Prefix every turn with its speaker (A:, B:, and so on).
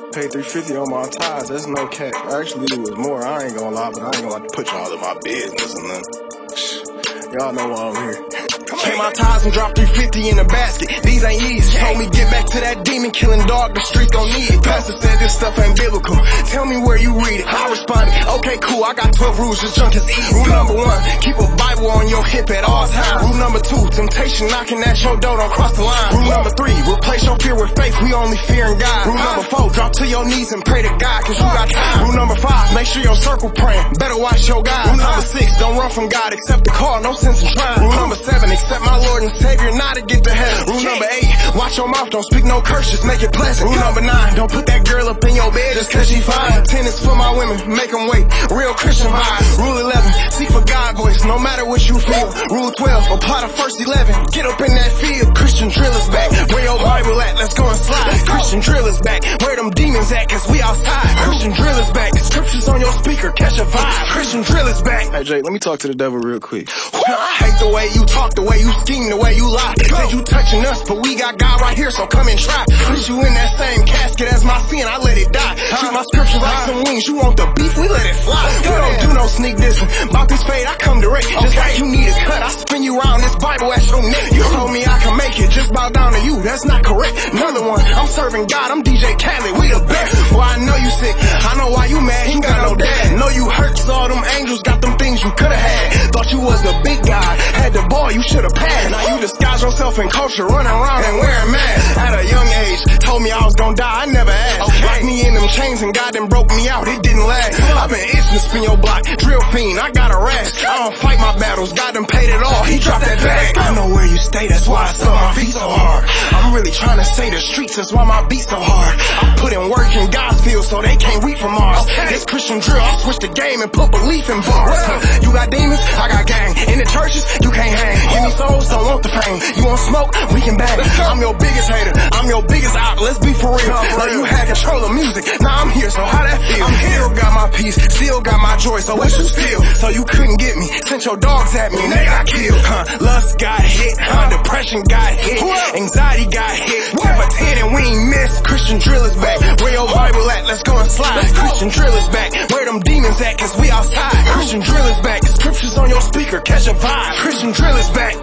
A: Paid $350 on my ties, that's no cap. Actually, it was more, I ain't gonna lie, but I ain't gonna like to put y'all in my business and nothing. Y'all know why I'm here.
B: Came my ties and dropped $350 in the basket. These ain't easy. Told me get back to that demon killing dog. The streets don't need it. Pastor said this stuff ain't biblical. Tell me where you read it. I responded, okay, cool. I got 12 rules. This junk is easy. Rule number 1, keep a Bible on your hip at all times. Rule number 2, temptation knocking at your door. Don't cross the line. Rule number 3, replace your fear with faith. We only fear in God. Rule number 4, drop to your knees and pray to God, cause you got time. Rule number 5, make sure your circle praying. Better watch your guys. Rule number 6, don't run from God. Accept the call. No sense in trying. Rule number 7, accept my Lord and Savior, not to get to heaven. Rule number 8, watch your mouth, don't speak no curse, just make it pleasant. Rule number 9, don't put that girl up in your bed just cause she fine. 10 is for my women, make them wait, real Christian vibes. Rule 11, seek for God voice, no matter what you feel. Rule 12, apply the first 11, get up in that field. Christian drill is back, where your Bible at, let's go and slide. Christian drill is back, where them demons at, cause we outside. Christian drill is back, scriptures on your speaker, catch a vibe. Christian drill is back.
A: Hey Jay, let me talk to the devil real quick.
B: I hate the way you talk, the way you scheme, the way you lie. Said you touching us, but we got God right here, so come and try. Put you in that same casket as my sin, I let it die. Treat my scriptures like some wings, you want the beef, we let it fly. We don't do no sneak dissing, about this fade I come direct. Just like you need a cut, I spin you around this Bible at your neck. You told me I can make it, just bow down to you, that's not correct. Another one, I'm serving God, I'm DJ Khaled, we the best. Well, I know you sick, I know why you mad, he got no dad. Know you hurt, saw them angels, got them things you could've had. Thought you was the big guy, had the ball, you should've passed. Now you disguise yourself in culture, running around and wearing masks. At a young age, told me I was gonna die, I never asked. Locked me in them chains and God then broke me out, it didn't last. I've been itching to spin your block, drill fiend, I got a rash. I don't fight my battles, God done paid it all, he dropped that bag. I know where you stay, that's why I sell my feet so hard. I'm really trying to say the streets, that's why my beat so hard. I put in work in God's field so they can't reap from ours. This Christian drill, I switch the game and put belief in bars. You got demons, I got gang. In the churches, you can't hang. Give me souls, don't want the fame. You want smoke, we can bang. I'm your biggest hater, I'm your biggest out, let's be for real. Like you had control of music, now I'm here, so how that feel? I'm here, got my peace, still got my joy, so what you steal? So you couldn't get me, sent your dogs at me and they got killed. Lust got hit, depression got hit, anxiety got hit. 10 for 10 and we ain't missed. Christian drill is back, where your Bible at, let's go and slide. Christian drill is back, where them demons at, cause we outside. Christian drill is back, scriptures on your speaker, catch a vibe. Christian drill is back.